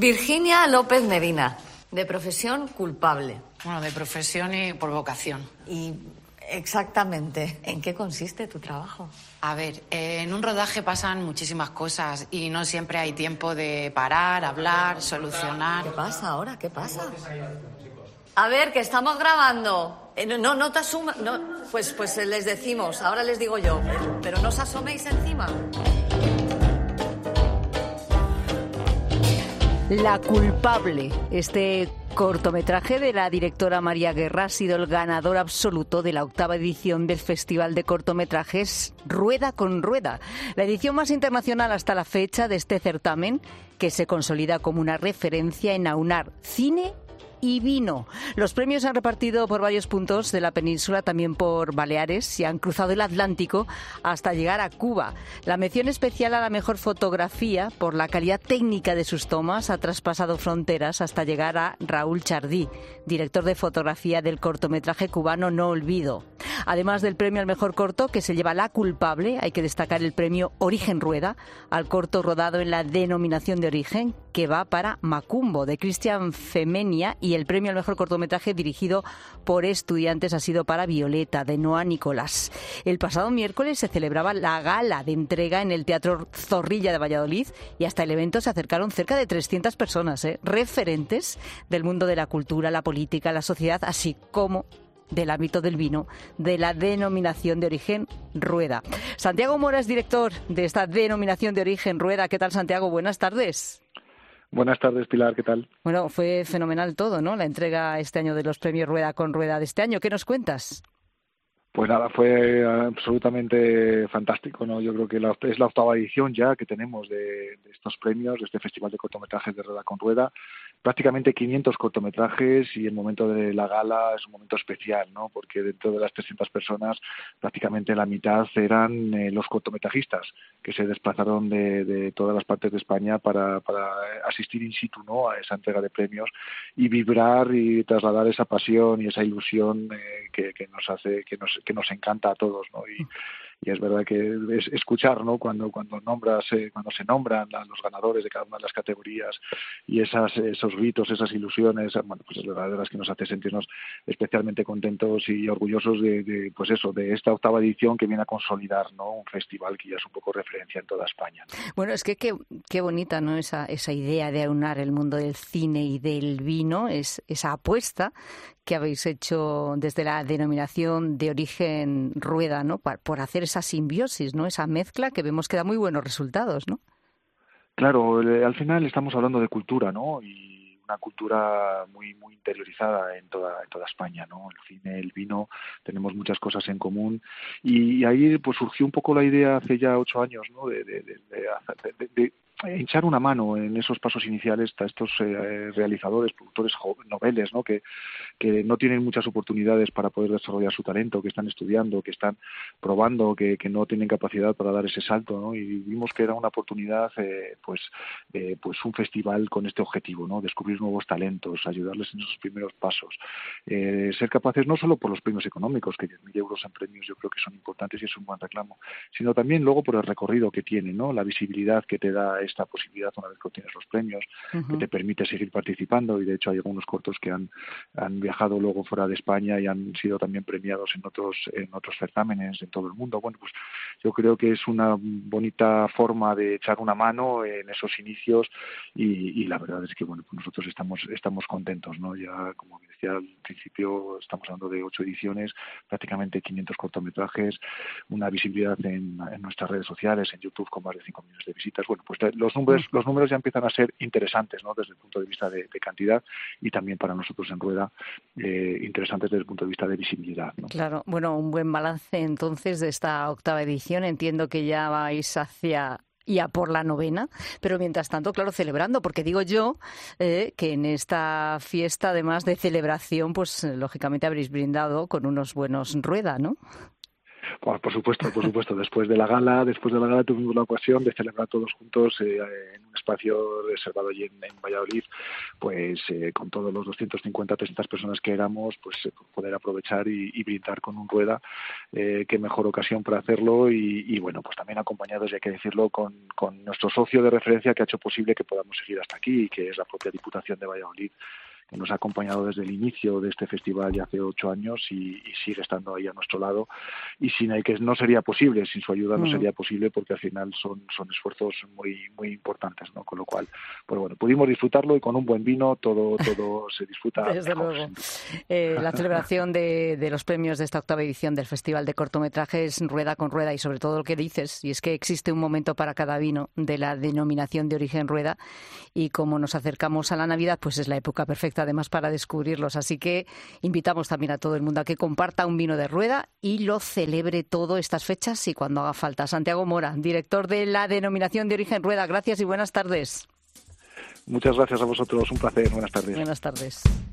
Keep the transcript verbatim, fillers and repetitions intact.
Virginia López Medina, de profesión culpable. Bueno, de profesión y por vocación. Y exactamente, ¿en qué consiste tu trabajo? A ver, eh, en un rodaje pasan muchísimas cosas y no siempre hay tiempo de parar, hablar, solucionar. ¿Qué pasa ahora? ¿Qué pasa? A ver, que estamos grabando. Eh, no, no, no te asumas. No, pues, pues les decimos, ahora les digo yo, pero, pero no os asoméis encima. La culpable. Este cortometraje de la directora María Guerra ha sido el ganador absoluto de la octava edición del Festival de Cortometrajes Rueda con Rueda, la edición más internacional hasta la fecha de este certamen, que se consolida como una referencia en aunar cine y vino. Los premios se han repartido por varios puntos de la península, también por Baleares, y han cruzado el Atlántico hasta llegar a Cuba. La mención especial a la mejor fotografía, por la calidad técnica de sus tomas, ha traspasado fronteras hasta llegar a Raúl Chardí, director de fotografía del cortometraje cubano No Olvido. Además del premio al mejor corto, que se lleva La Culpable, hay que destacar el premio Origen Rueda al corto rodado en la denominación de origen, que va para Macumbo, de Cristian Femenia, y el premio al mejor cortometraje dirigido por estudiantes ha sido para Violeta, de Noa Nicolás. El pasado miércoles se celebraba la gala de entrega en el Teatro Zorrilla de Valladolid y hasta el evento se acercaron cerca de trescientas personas, ¿eh? referentes del mundo de la cultura, la política, la sociedad, así como del ámbito del vino, de la denominación de origen Rueda. Santiago Mora es director de esta denominación de origen Rueda. ¿Qué tal, Santiago? Buenas tardes. Buenas tardes, Pilar, ¿qué tal? Bueno, fue fenomenal todo, ¿no? La entrega este año de los premios Rueda con Rueda de este año. ¿Qué nos cuentas? Pues nada, fue absolutamente fantástico, ¿no? Yo creo que la, es la octava edición ya que tenemos de, de estos premios, de este Festival de Cortometrajes de Rueda con Rueda. Prácticamente quinientos cortometrajes y el momento de la gala es un momento especial, ¿no? Porque dentro de las trescientas personas, prácticamente la mitad eran eh, los cortometrajistas que se desplazaron de, de todas las partes de España para, para asistir in situ, ¿no? A esa entrega de premios y vibrar y trasladar esa pasión y esa ilusión eh, que, que nos hace, que nos, que nos encanta a todos, ¿no? Y, y es verdad que es escuchar, ¿no? Cuando cuando nombras eh, cuando se nombran a los ganadores de cada una de las categorías y esas esos gritos, esas ilusiones, bueno, pues la verdad es que nos hace sentirnos especialmente contentos y orgullosos de, de pues eso, de esta octava edición que viene a consolidar, ¿no? Un festival que ya es un poco referencia en toda España, ¿no? Bueno, es que qué, qué bonita, ¿no? Esa esa idea de aunar el mundo del cine y del vino, es esa apuesta que habéis hecho desde la denominación de origen Rueda, ¿no? Por, por hacer esa simbiosis, ¿no? Esa mezcla que vemos que da muy buenos resultados, ¿no? Claro, al final estamos hablando de cultura, ¿no? Y una cultura muy muy interiorizada en toda en toda España, ¿no? El cine, el vino, tenemos muchas cosas en común y ahí pues surgió un poco la idea hace ya ocho años, ¿no? De, de, de, de, de, de echar una mano en esos pasos iniciales a estos eh, realizadores, productores noveles, ¿no? Que, que no tienen muchas oportunidades para poder desarrollar su talento, que están estudiando, que están probando, que, que no tienen capacidad para dar ese salto, ¿no? Y vimos que era una oportunidad, eh, pues, eh, pues un festival con este objetivo, ¿no? Descubrir nuevos talentos, ayudarles en esos primeros pasos, eh, ser capaces no solo por los premios económicos, que diez mil euros en premios yo creo que son importantes y es un buen reclamo, sino también luego por el recorrido que tiene, ¿no? La visibilidad que te da esta posibilidad una vez que obtienes los premios, uh-huh. que te permite seguir participando y de hecho hay algunos cortos que han, han viajado luego fuera de España y han sido también premiados en otros en otros certámenes en todo el mundo. Bueno, pues yo creo que es una bonita forma de echar una mano en esos inicios y, y la verdad es que bueno, pues nosotros estamos estamos contentos, ¿no? Ya como decía al principio estamos hablando de ocho ediciones, prácticamente quinientos cortometrajes, una visibilidad en, en nuestras redes sociales, en YouTube con más de cinco millones de visitas. Bueno, pues los números los números ya empiezan a ser interesantes, ¿no? Desde el punto de vista de, de cantidad y también para nosotros en Rueda eh, interesantes desde el punto de vista de visibilidad, ¿no? Claro, bueno, un buen balance entonces de esta octava edición. Entiendo que ya vais hacia y a por la novena, pero mientras tanto, claro, celebrando, porque digo yo eh, que en esta fiesta, además de celebración, pues lógicamente habréis brindado con unos buenos Rueda, ¿no? Por, por supuesto, por supuesto. Después de la gala, después de la gala tuvimos la ocasión de celebrar todos juntos eh, en un espacio reservado allí en, en Valladolid, pues eh, con todos los doscientos cincuenta, trescientas personas que éramos, pues eh, poder aprovechar y, y brindar con un Rueda, eh, qué mejor ocasión para hacerlo y, y bueno, pues también acompañados, ya hay que decirlo, con, con nuestro socio de referencia que ha hecho posible que podamos seguir hasta aquí, que es la propia Diputación de Valladolid, que nos ha acompañado desde el inicio de este festival ya hace ocho años y, y sigue estando ahí a nuestro lado, y sin el que no sería posible, sin su ayuda no mm. sería posible, porque al final son son esfuerzos muy muy importantes, ¿no? Con lo cual, pues bueno, pudimos disfrutarlo y con un buen vino todo todo se disfruta desde mejor. Luego. Eh, la celebración de, de los premios de esta octava edición del Festival de Cortometrajes Rueda con Rueda, y sobre todo lo que dices, y es que existe un momento para cada vino de la denominación de origen Rueda, y como nos acercamos a la Navidad, pues es la época perfecta además para descubrirlos, así que invitamos también a todo el mundo a que comparta un vino de Rueda y lo celebre todo estas fechas y cuando haga falta. Santiago Mora, director de la denominación de origen Rueda, gracias y buenas tardes. Muchas gracias a vosotros, un placer, buenas tardes. Buenas tardes.